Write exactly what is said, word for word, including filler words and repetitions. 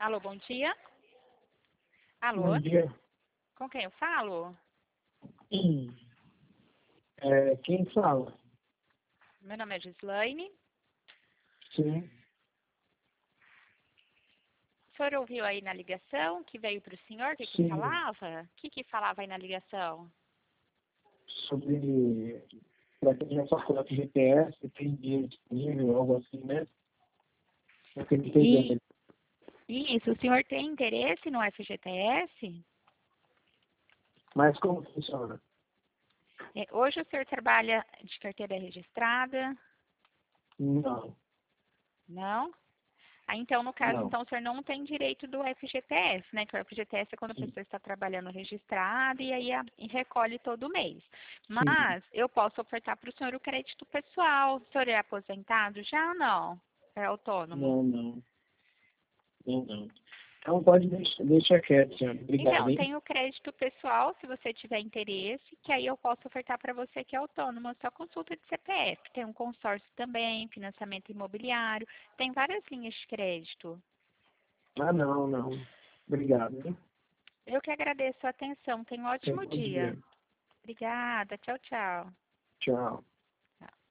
Alô, bom dia. Alô, Bom dia. com quem eu falo? Hum. É, quem fala? Meu nome é Gislaine. Sim. O senhor ouviu aí na ligação que veio para o senhor? O que que Sim. falava? O que que falava aí na ligação? Sobre para quem já passou na G P S, tem dinheiro disponível, algo assim, né? Eu queria E entender. isso, o senhor tem interesse no F G T S? Mas como funciona? É, hoje o senhor trabalha de carteira registrada? Não, Não? Ah, então, no caso, não. então, o senhor não tem direito do F G T S, né? Que o F G T S é quando a Sim, pessoa está trabalhando registrada e aí a- e recolhe todo mês. sim. Mas eu posso ofertar para o senhor o crédito pessoal. O senhor é aposentado já ou não? É autônomo? Não, não. Não, não. Então pode deixar, deixar quieto, senhor. Obrigado, Então, hein? tem o crédito pessoal, se você tiver interesse, que aí eu posso ofertar para você que é autônomo, só consulta de C P F. Tem um consórcio também, financiamento imobiliário, tem várias linhas de crédito. Ah, não, não. Obrigado, hein? Eu que agradeço a atenção. Tenha um Tenha um ótimo bom dia. dia. Obrigada. Tchau, tchau. Tchau.